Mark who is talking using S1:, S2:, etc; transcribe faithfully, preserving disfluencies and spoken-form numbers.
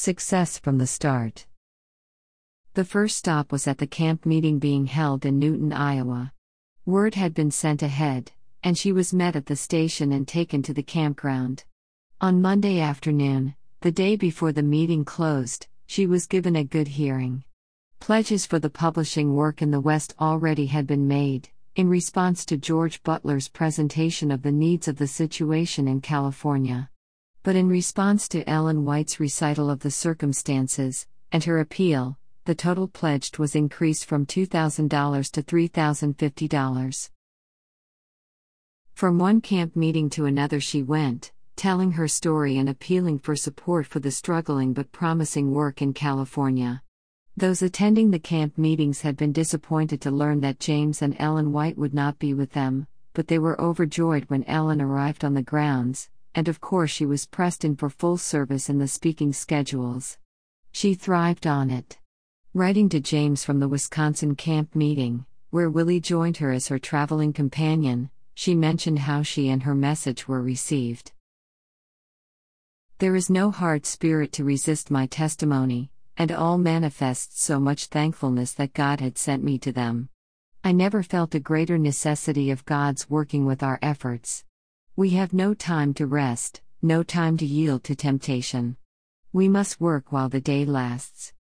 S1: Success from the start. The first stop was at the camp meeting being held in Newton, Iowa. Word had been sent ahead, and she was met at the station and taken to the campground. On Monday afternoon, the day before the meeting closed, she was given a good hearing. Pledges for the publishing work in the West already had been made, in response to George Butler's presentation of the needs of the situation in California. But in response to Ellen White's recital of the circumstances, and her appeal, the total pledged was increased from two thousand dollars to three thousand fifty dollars. From one camp meeting to another she went, telling her story and appealing for support for the struggling but promising work in California. Those attending the camp meetings had been disappointed to learn that James and Ellen White would not be with them, but they were overjoyed when Ellen arrived on the grounds, and of course she was pressed in for full service in the speaking schedules. She thrived on it. Writing to James from the Wisconsin camp meeting, where Willie joined her as her traveling companion, she mentioned how she and her message were received. There is no hard spirit to resist my testimony, and all manifest so much thankfulness that God had sent me to them. I never felt a greater necessity of God's working with our efforts. We have no time to rest, no time to yield to temptation. We must work while the day lasts.